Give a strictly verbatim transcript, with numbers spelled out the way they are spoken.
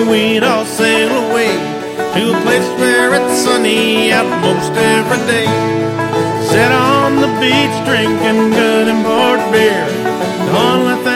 we'd all sail away to a place where it's sunny out most every day. Sit on the beach drinking good import beer. The only thing